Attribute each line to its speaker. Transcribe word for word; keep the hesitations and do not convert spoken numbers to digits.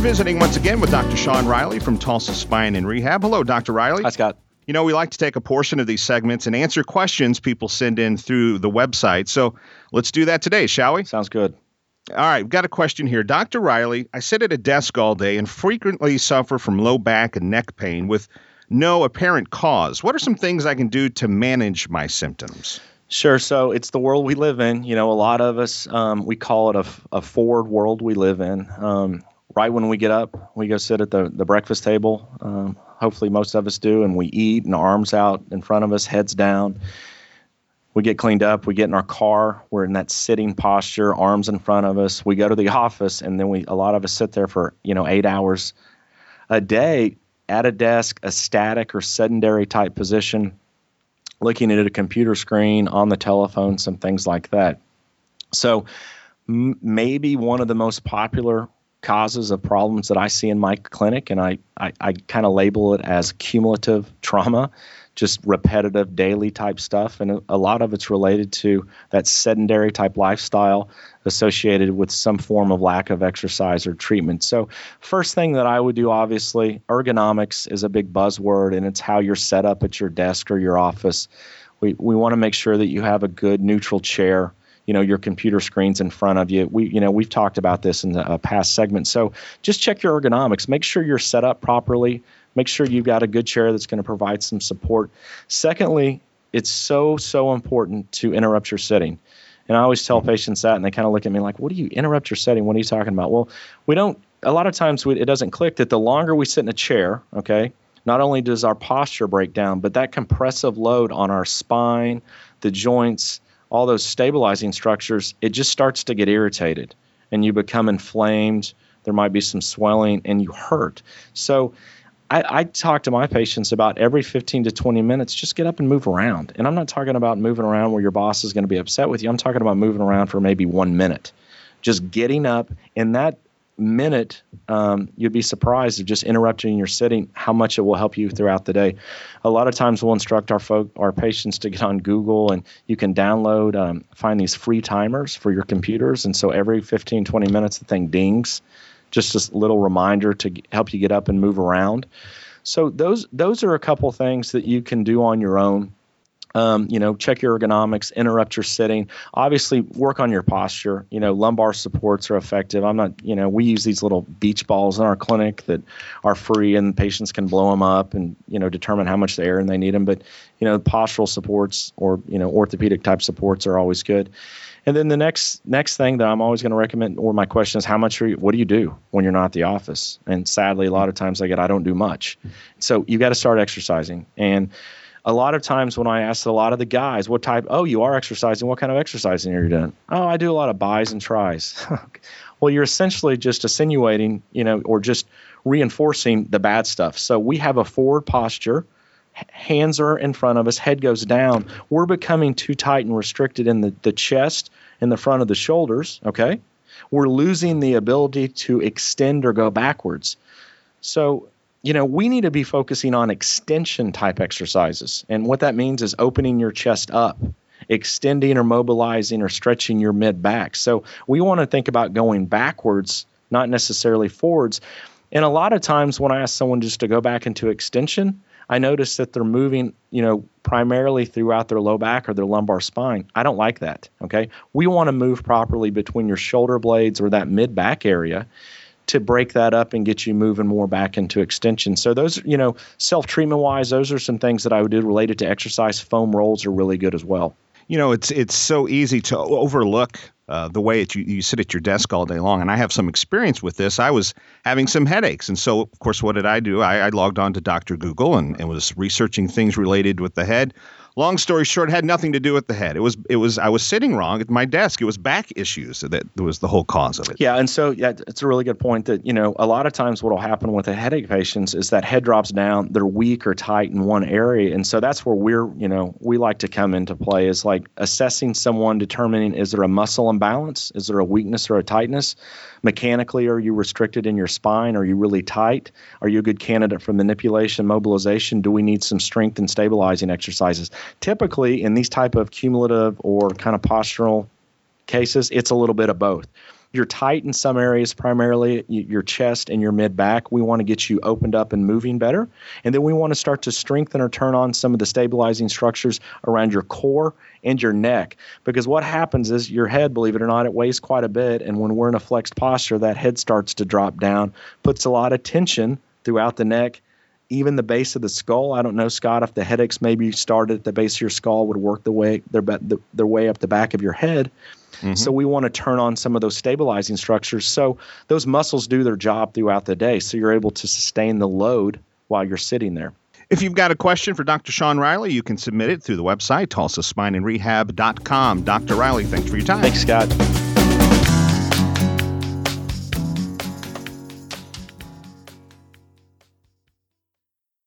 Speaker 1: visiting once again with Doctor Sean Riley from Tulsa Spine and Rehab. Hello, Doctor Riley.
Speaker 2: Hi, Scott.
Speaker 1: You know, we like to take a portion of these segments and answer questions people send in through the website. So let's do that today, shall we?
Speaker 2: Sounds good.
Speaker 1: All right, we've got a question here. Doctor Riley, I sit at a desk all day and frequently suffer from low back and neck pain with no apparent cause. What are some things I can do to manage my symptoms?
Speaker 2: Sure. So it's the world we live in. You know, a lot of us, um, we call it a, a forward world we live in. Um, right when we get up, we go sit at the, the breakfast table. Um, hopefully most of us do. And we eat and arms out in front of us, heads down. We get cleaned up. We get in our car. We're in that sitting posture, arms in front of us. We go to the office, and then we a lot of us sit there for, you know, eight hours a day at a desk, a static or sedentary type position, looking at a computer screen, on the telephone, some things like that. So m- maybe one of the most popular causes of problems that I see in my clinic, and I, I, I kind of label it as cumulative trauma, just repetitive daily type stuff. And a lot of it's related to that sedentary type lifestyle associated with some form of lack of exercise or treatment. So first thing that I would do, obviously, ergonomics is a big buzzword, and it's how you're set up at your desk or your office. We we want to make sure that you have a good neutral chair. You know, your computer screen's in front of you. We, you know, we've talked about this in the uh, past segment. So just check your ergonomics. Make sure you're set up properly. Make sure you've got a good chair that's going to provide some support. Secondly, it's so, so important to interrupt your sitting. And I always tell patients that, and they kind of look at me like, what do you interrupt your sitting? What are you talking about? Well, we don't, a lot of times we, it doesn't click that the longer we sit in a chair, okay, not only does our posture break down, but that compressive load on our spine, the joints, all those stabilizing structures, it just starts to get irritated and you become inflamed. There might be some swelling and you hurt. So I, I talk to my patients about every fifteen to twenty minutes, just get up and move around. And I'm not talking about moving around where your boss is going to be upset with you. I'm talking about moving around for maybe one minute. Just getting up. In that minute, um, you'd be surprised at just interrupting your sitting, how much it will help you throughout the day. A lot of times we'll instruct our folk, our patients to get on Google, and you can download, um, find these free timers for your computers. And so every fifteen, twenty minutes, the thing dings. Just a little reminder to help you get up and move around. So those those are a couple things that you can do on your own. Um, you know, check your ergonomics, interrupt your sitting. Obviously, work on your posture. You know, lumbar supports are effective. I'm not, you know, we use these little beach balls in our clinic that are free, and patients can blow them up and, you know, determine how much air and they need them. But, you know, postural supports or, you know, orthopedic type supports are always good. And then the next next thing that I'm always going to recommend, or my question is, how much are you, what do you do when you're not at the office? And sadly, a lot of times I get, I don't do much. So you got to start exercising. And a lot of times when I ask a lot of the guys, what type, oh, you are exercising, what kind of exercising are you doing? Oh, I do a lot of bis and tris. Well, you're essentially just insinuating, you know, or just reinforcing the bad stuff. So we have a forward posture. Hands are in front of us, head goes down. We're becoming too tight and restricted in the, the chest and the front of the shoulders, okay? We're losing the ability to extend or go backwards. So, you know, we need to be focusing on extension type exercises. And what that means is opening your chest up, extending or mobilizing or stretching your mid back. So we want to think about going backwards, not necessarily forwards. And a lot of times when I ask someone just to go back into extension, I notice that they're moving, you know, primarily throughout their low back or their lumbar spine. I don't like that, okay? We want to move properly between your shoulder blades or that mid-back area to break that up and get you moving more back into extension. So those, you know, self-treatment-wise, those are some things that I would do related to exercise. Foam rolls are really good as well.
Speaker 1: You know, it's it's so easy to overlook uh, the way it, you, you sit at your desk all day long. And I have some experience with this. I was having some headaches. And so, of course, what did I do? I, I logged on to Doctor Google and, and was researching things related with the head. Long story short, it had nothing to do with the head. It was, it was, I was sitting wrong at my desk. It was back issues that was the whole cause of it.
Speaker 2: Yeah. And so, yeah, it's a really good point that, you know, a lot of times what will happen with the headache patients is that head drops down, they're weak or tight in one area. And so that's where we're, you know, we like to come into play is like assessing someone, determining, is there a muscle imbalance? Is there a weakness or a tightness? Mechanically, are you restricted in your spine? Are you really tight? Are you a good candidate for manipulation, mobilization? Do we need some strength and stabilizing exercises? Typically, in these type of cumulative or kind of postural cases, it's a little bit of both. you're tight in some areas, primarily your chest and your mid-back. We want to get you opened up and moving better. And then we want to start to strengthen or turn on some of the stabilizing structures around your core and your neck. Because what happens is your head, believe it or not, it weighs quite a bit. And when we're in a flexed posture, that head starts to drop down, puts a lot of tension throughout the neck, even the base of the skull. I don't know, Scott, if the headaches maybe started at the base of your skull would work the way their, their way up the back of your head. Mm-hmm. So we want to turn on some of those stabilizing structures so those muscles do their job throughout the day, so you're able to sustain the load while you're sitting there.
Speaker 1: If you've got a question for Doctor Sean Riley, you can submit it through the website, tulsa spine and rehab dot com. Doctor Riley, thanks for your time.
Speaker 2: Thanks, Scott.